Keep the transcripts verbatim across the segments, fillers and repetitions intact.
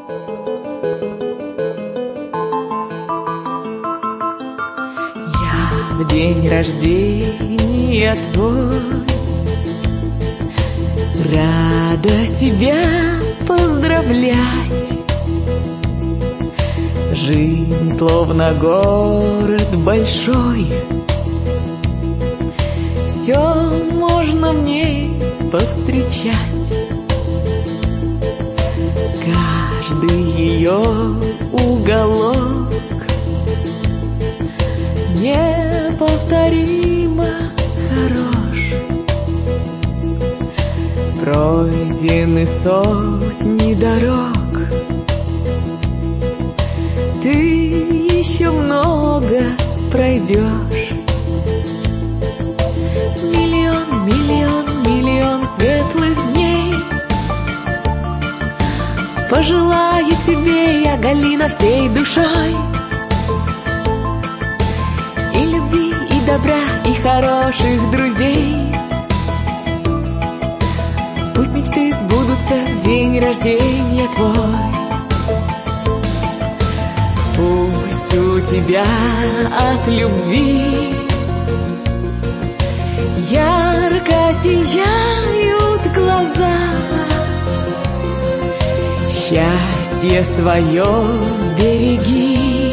В день рождения твой рада тебя поздравлять. Жизнь словно город большой, все можно в ней повстречать. Каждый ее уголок неповторимо хорош. Пройдены сотни дорог, ты еще много пройдешь. Миллион, миллион, миллион светлых дней пожелаю тебе я, Галина, всей душой. И любви, и добра, и хороших друзей. Пусть мечты сбудутся в день рождения твой. Пусть у тебя от любви ярко сияют глаза. Счастье свое береги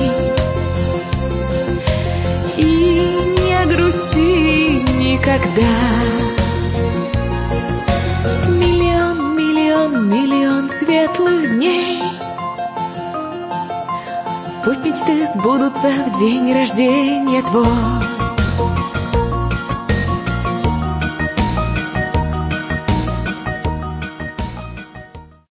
и не грусти никогда. Миллион, миллион, миллион светлых дней. Пусть мечты сбудутся в день рождения твой.